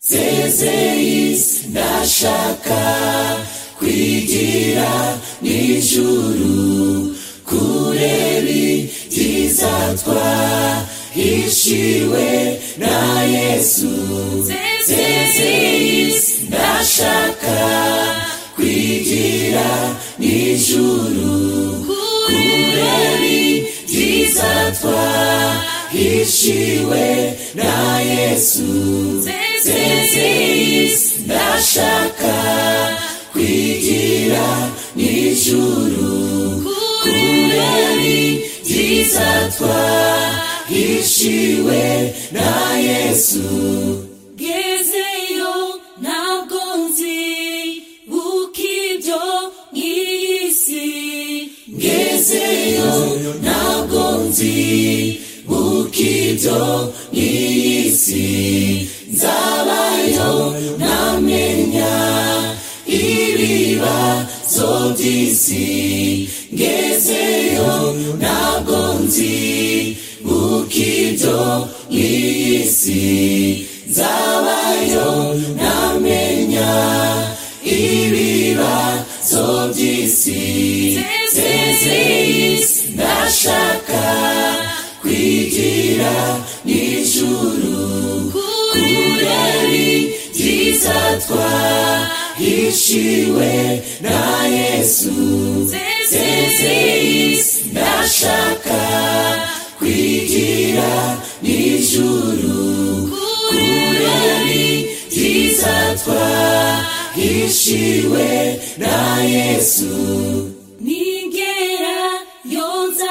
zezeyisi ndashaka kwigira n'ijuru kureba ibyiza twahishiwe na Yesu. Zezeyisi ndashaka kwigira n'ijuru kureba ibyiza twahishiwe na Yesu. Zezeyisi ndashaka kwigira n'ijuru kureba ibyiza twahishiwe na Yesu. Gezeyo ntabwo nzi uko ibyo nk'iyi si. Gezeyo ntabwo nzi uko ibyo nk'iyi si. Nzabayo ntamenya ibibazo by'isi. Gezeyo ntabwo nzi uko ibyo nk'iyi si. Nzabayo ntamenya ibibazo by'isi. Zezeyisi ndashaka kwigira n'ijuru kureba ibyiza twahishiwe na Yesu. Zezeyisi ndashaka kwigira n'ijuru kureba ibyiza twahishiwe na Yesu. Ningera yo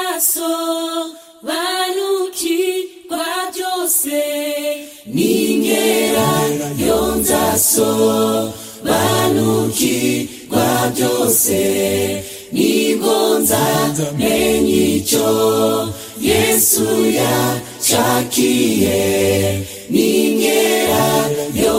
nzasobanukirwa byose. Ningera yo nzasobanukirwa byose. Nibwo nzamenya icyo Yesu yanshakiye. Ningera yo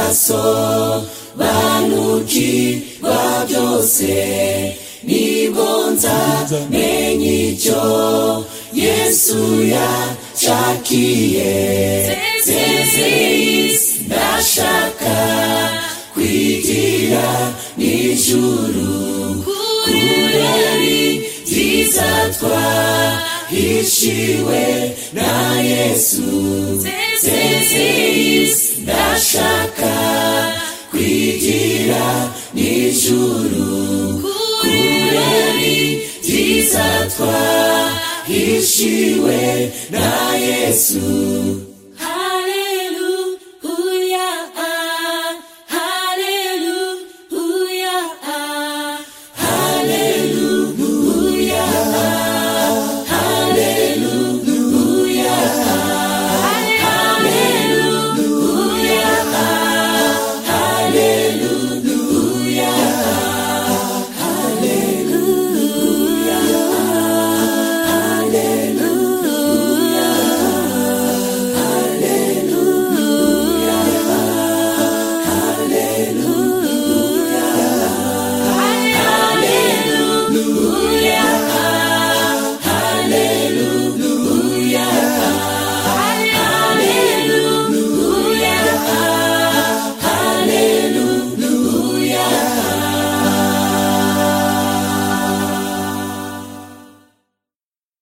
nzasobanukirwa byose. Nibwo nzamenya icyo Yesu yanshakiye. Zezeyisi ndashaka kwigira n'ijuru kureba ibyiza twahishiwe na Yesu. Zezeyisi ndashaka kwigira n'ijuru kureba ibyiza twahishiwe na Yesu.